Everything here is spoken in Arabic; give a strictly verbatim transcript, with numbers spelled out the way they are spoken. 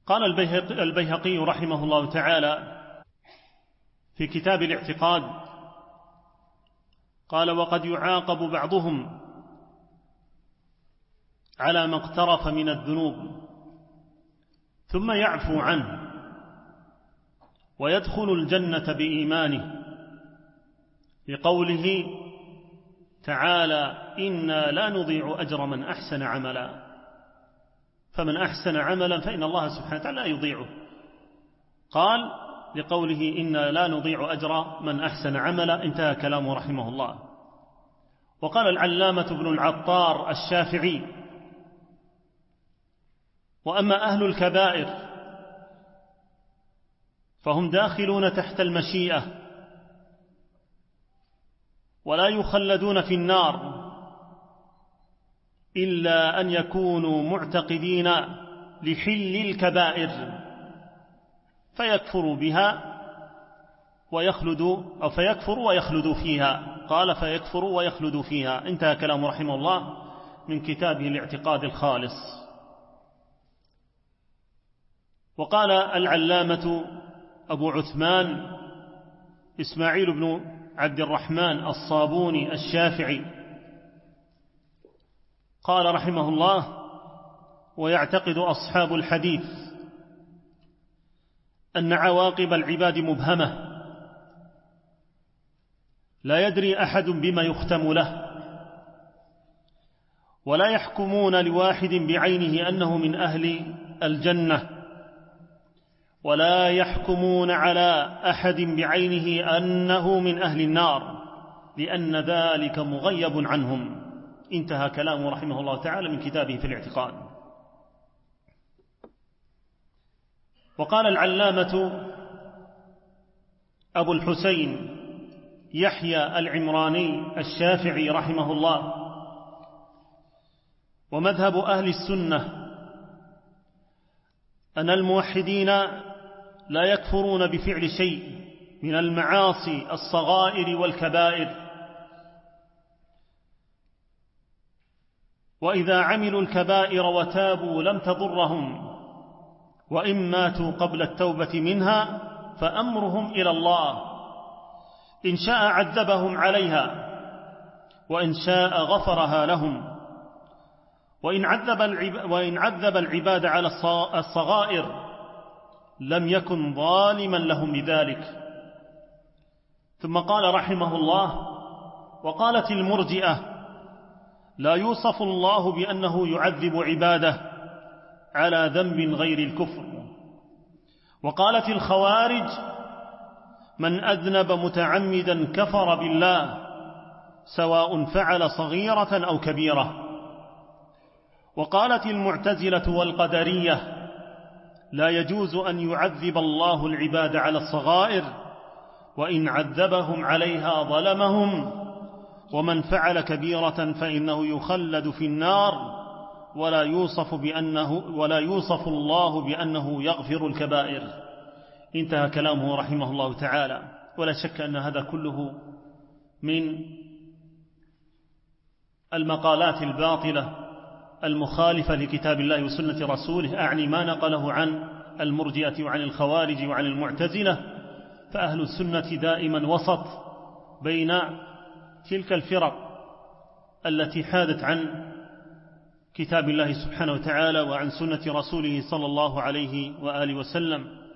قال البيهقي رحمه الله تعالى في كتاب الاعتقاد، قال: وقد يعاقب بعضهم على ما اقترف من الذنوب ثم يعفو عنه ويدخل الجنة بإيمانه، لقوله تعالى: إنا لا نضيع أجر من أحسن عملا. فمن أحسن عملا فإن الله سبحانه وتعالى لا يضيعه. قال لقوله: إنا لا نضيع أجر من أحسن عملا. انتهى كلامه رحمه الله. وقال العلامة ابن العطار الشافعي: وأما أهل الكبائر فهم داخلون تحت المشيئة ولا يخلدون في النار إلا أن يكونوا معتقدين لحل الكبائر فيكفروا بها ويخلدوا أو فيكفروا ويخلدوا فيها. قال: فيكفروا ويخلدوا فيها. انتهى كلام رحمه الله من كتابه الاعتقاد الخالص. وقال العلامة أبو عثمان إسماعيل بن عبد الرحمن الصابوني الشافعي، قال رحمه الله: ويعتقد أصحاب الحديث أن عواقب العباد مبهمة لا يدري أحد بما يختم له، ولا يحكمون لواحد بعينه أنه من أهل الجنة، ولا يحكمون على أحد بعينه أنه من أهل النار، لأن ذلك مغيب عنهم. انتهى كلامه رحمه الله تعالى من كتابه في الاعتقاد. وقال العلامة أبو الحسين يحيى العمراني الشافعي رحمه الله: ومذهب أهل السنة أن الموحدين لا يكفرون بفعل شيء من المعاصي الصغائر والكبائر، وإذا عملوا الكبائر وتابوا لم تضرهم، وإن ماتوا قبل التوبة منها فأمرهم إلى الله، إن شاء عذبهم عليها وإن شاء غفرها لهم. وإن عذب العباد, وإن عذب العباد على الصغائر لم يكن ظالما لهم بذلك. ثم قال رحمه الله: وقالت المرجئة: لا يوصف الله بأنه يعذب عباده على ذنب غير الكفر. وقالت الخوارج: من أذنب متعمدا كفر بالله سواء فعل صغيرة أو كبيرة. وقالت المعتزلة والقدرية: لا يجوز أن يعذب الله العباد على الصغائر، وإن عذبهم عليها ظلمهم، ومن فعل كبيرة فإنه يخلد في النار، ولا يوصف بأنه ولا يوصف الله بأنه يغفر الكبائر. انتهى كلامه رحمه الله تعالى. ولا شك أن هذا كله من المقالات الباطلة المخالفة لكتاب الله وسنة رسوله، أعني ما نقله عن المرجئة وعن الخوارج وعن المعتزلة. فأهل السنة دائما وسط بين تلك الفرق التي حادت عن كتاب الله سبحانه وتعالى وعن سنة رسوله صلى الله عليه وآله وسلم.